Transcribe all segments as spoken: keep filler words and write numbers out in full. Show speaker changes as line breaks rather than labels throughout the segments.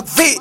Mark V.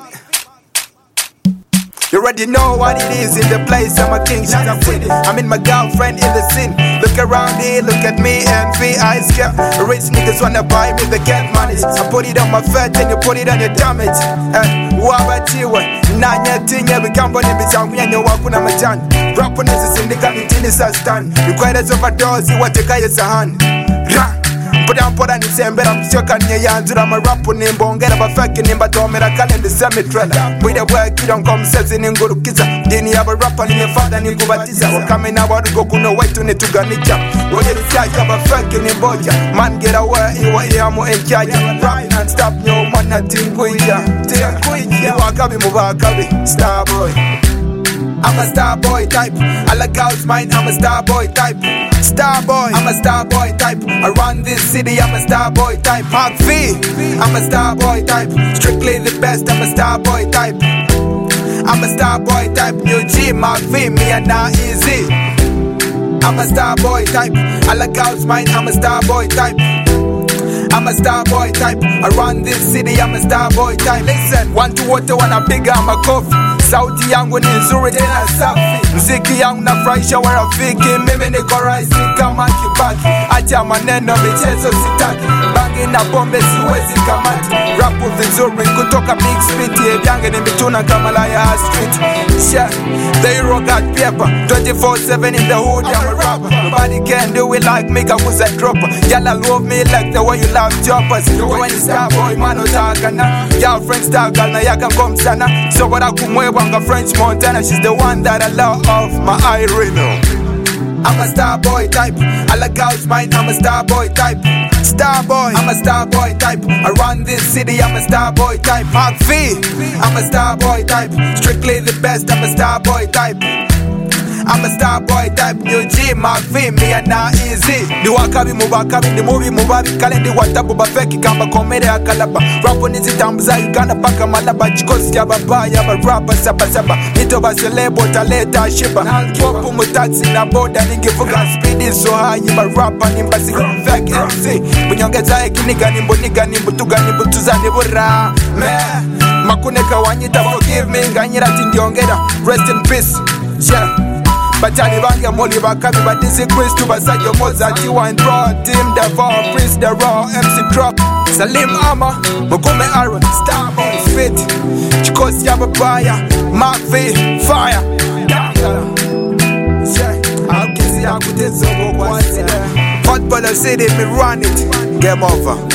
You already know what it is in the place. I'm a king, she's a queen. I'm in my girlfriend in the scene. Look around here, look at me and V. I scare rich niggas wanna buy me, they can't manage. I put it on my fat and you put it on your damage. Eh, wabatiwe nanya tinye bikamboni bichangu nyanyo wakuna majani. Rapo nezi sindika mitini sa stand. Required overdose, wateka yesahani. Ra Mpoda mpoda nisembera mshoka nye yanzura marapu nimbongera bafaki nimbatomera kale ndisemi trailer. Mwide wekiro nkomsezi ningurukiza. Dini yaba rapa nimefada ningubatiza. Wakame na warugo kuno wetu nituganicha. Wajirisiaja bafaki nimboja. Man get away iwa ihamu enchaja. Rap non-stop nyo mana tinguija. Tinguija wakabi mubakabi Starboy. I'm a star boy type. I like girls mine, I'm a star boy type. Star boy, I'm a star boy type. I run this city, I'm a star boy type. Mark V, I'm a star boy type. Strictly the best, I'm a star boy type. I'm a star boy type. New G, Mark V, me and not easy. I'm a star boy type. I like girls mine, I'm a star boy type. I'm a star boy type. I run this city, I'm a star boy type. Listen, one to water, one a bigger, I'm a coffee. Sauti yangu ni nzuri tena safi. Mziki yangu nafurahisha warafiki. Mimi niko rahisi kama Kibaki. Acha maneno michezo sitaki. Bangi na bombe siwezi kamati. Rapu vizuri kutoka big speed. Vyange ni mituna kama Laya Street. Yeah, they rock at paper twenty-four seven in the hood, I'm a rapper. Nobody can do it like me, cause a dropper. Y'all love me like the way you love choppers. When you star boy, man, utagana. Y'all friends tagal na yaka komsana. So what I kumwewa French Montana, she's the one that I love of my Irene. I'm a star boy type. I like girls mine, I'm a star boy type. Star boy, I'm a star boy type. I run this city, I'm a star boy type. Mark V, I'm a star boy type. Strictly the best, I'm a star boy type. I'm a star boy type. New G, Mark V, me and not easy. Di wakabi mubakabi, di movie mubabi. Kale di watabu bafeki kamba komere ya kalaba. Rapo nizitambuza Uganda paka malaba. Chikosi ya baba ya barapa saba saba. Nito baselebo taleta shiba. Popu mutaxi na boda ningifuga speedy so high. Barapa nimbasi fake M C. Bunyongeza ekiniga nimbo niga nimbo tuga nimbo tuza nibura. Me makuneka wanyita forgive me. Nganyira tindiongera rest in peace. Yeah. Batani bange moli bakabi badisi Chris to basajo Mozart you and Raw Team Davao Prince the Raw M C Drop Salim Ama Mugume Aaron Starboy Fit Chikosi ya babaya Mark V Fire I'll kiss you out with this over. Hot Ball City me run it. Game over.